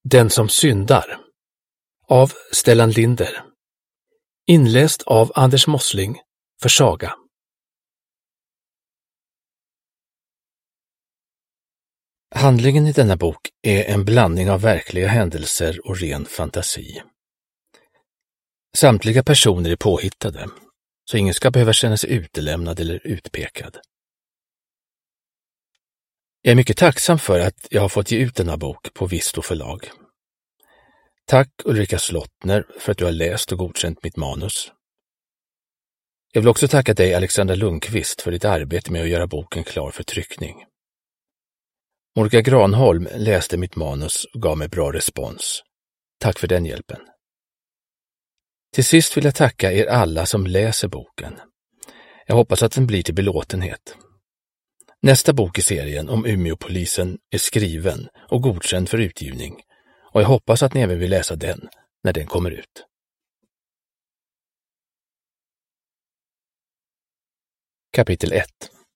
Den som syndar av Stellan Linder. Inläst av Anders Mossling för Saga. Handlingen i denna bok är en blandning av verkliga händelser och ren fantasi. Samtliga personer är påhittade, så ingen ska behöva känna sig utelämnad eller utpekad. Jag är mycket tacksam för att jag har fått ge ut denna bok på Visto förlag. Tack Ulrika Slottner för att du har läst och godkänt mitt manus. Jag vill också tacka dig Alexandra Lundqvist för ditt arbete med att göra boken klar för tryckning. Monica Granholm läste mitt manus och gav mig bra respons. Tack för den hjälpen. Till sist vill jag tacka er alla som läser boken. Jag hoppas att den blir till belåtenhet. Nästa bok i serien om Umeåpolisen är skriven och godkänd för utgivning och jag hoppas att ni även vill läsa den när den kommer ut. Kapitel 1.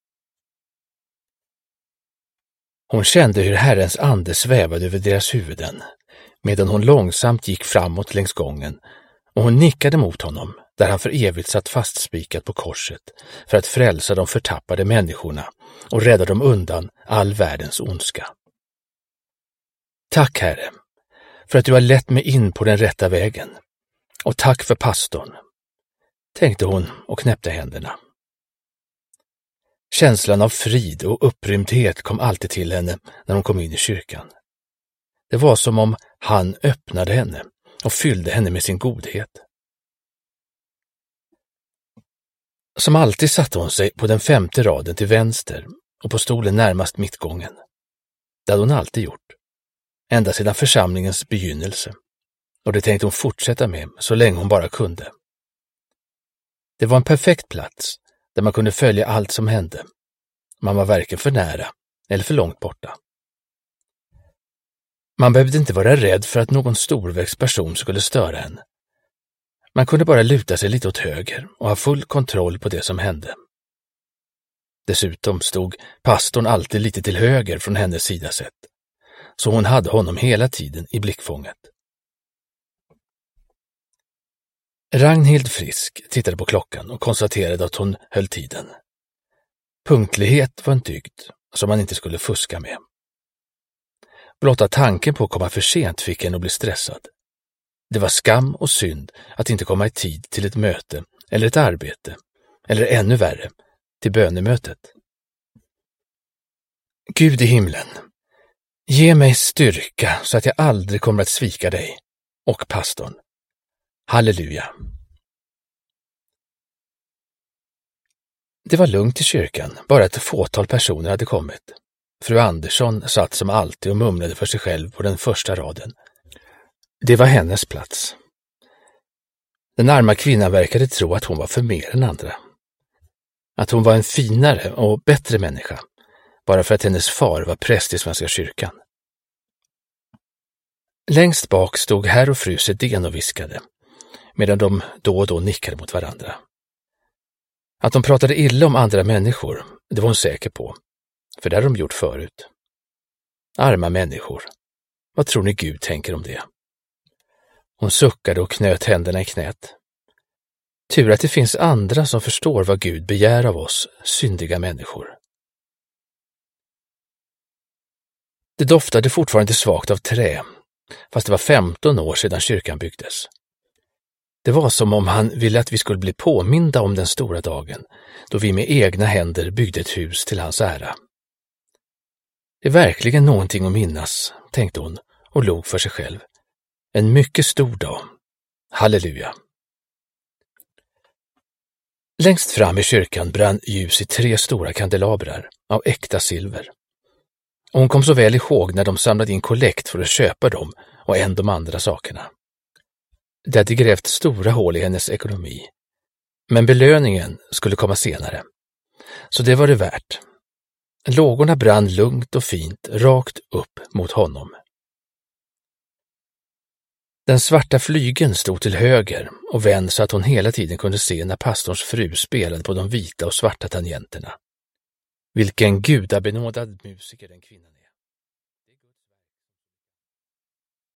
Hon kände hur Herrens ande svävade över deras huvuden, medan hon långsamt gick framåt längs gången, och hon nickade mot honom, där han för evigt satt fastspikat på korset, för att frälsa de förtappade människorna och rädda dem undan all världens ondska. Tack, Herre, för att du har lett mig in på den rätta vägen, och tack för pastorn, tänkte hon och knäppte händerna. Känslan av frid och upprymdhet kom alltid till henne när hon kom in i kyrkan. Det var som om han öppnade henne och fyllde henne med sin godhet. Som alltid satte hon sig på den 5:e raden till vänster och på stolen närmast mittgången. Det hade hon alltid gjort, ända sedan församlingens begynnelse, och det tänkte hon fortsätta med så länge hon bara kunde. Det var en perfekt plats där man kunde följa allt som hände. Man var varken för nära eller för långt borta. Man behövde inte vara rädd för att någon storväxt person skulle störa en. Man kunde bara luta sig lite åt höger och ha full kontroll på det som hände. Dessutom stod pastorn alltid lite till höger från hennes sida sett, så hon hade honom hela tiden i blickfånget. Ragnhild Frisk tittade på klockan och konstaterade att hon höll tiden. Punktlighet var en dygd som man inte skulle fuska med. Blotta tanken på att komma för sent fick henne att bli stressad. Det var skam och synd att inte komma i tid till ett möte eller ett arbete, eller ännu värre, till bönemötet. Gud i himlen, ge mig styrka så att jag aldrig kommer att svika dig och pastorn. Halleluja. Det var lugnt i kyrkan, bara ett fåtal personer hade kommit. Fru Andersson satt som alltid och mumlade för sig själv på den första raden. Det var hennes plats. Den arma kvinnan verkade tro att hon var för mer än andra. Att hon var en finare och bättre människa, bara för att hennes far var präst i Svenska kyrkan. Längst bak stod herr och fru Sedén och viskade, medan de då och då nickade mot varandra. Att de pratade illa om andra människor, det var hon säker på, för det hade de gjort förut. Arma människor, vad tror ni Gud tänker om det? Hon suckade och knöt händerna i knät. Tur att det finns andra som förstår vad Gud begär av oss, syndiga människor. Det doftade fortfarande svagt av trä, fast det var 15 år sedan kyrkan byggdes. Det var som om han ville att vi skulle bli påminda om den stora dagen, då vi med egna händer byggde ett hus till hans ära. Det är verkligen någonting att minnas, tänkte hon och log för sig själv. En mycket stor dag. Halleluja. Längst fram i kyrkan brann ljus i 3 stora kandelabrar av äkta silver. Och hon kom så väl ihåg när de samlade in kollekt för att köpa dem och än de andra sakerna. Det hade grävt stora hål i hennes ekonomi. Men belöningen skulle komma senare. Så det var det värt. Lågorna brann lugnt och fint rakt upp mot honom. Den svarta flygeln stod till höger och vänd så att hon hela tiden kunde se när pastorns fru spelade på de vita och svarta tangenterna. Vilken gudabenådad musiker den kvinnan är.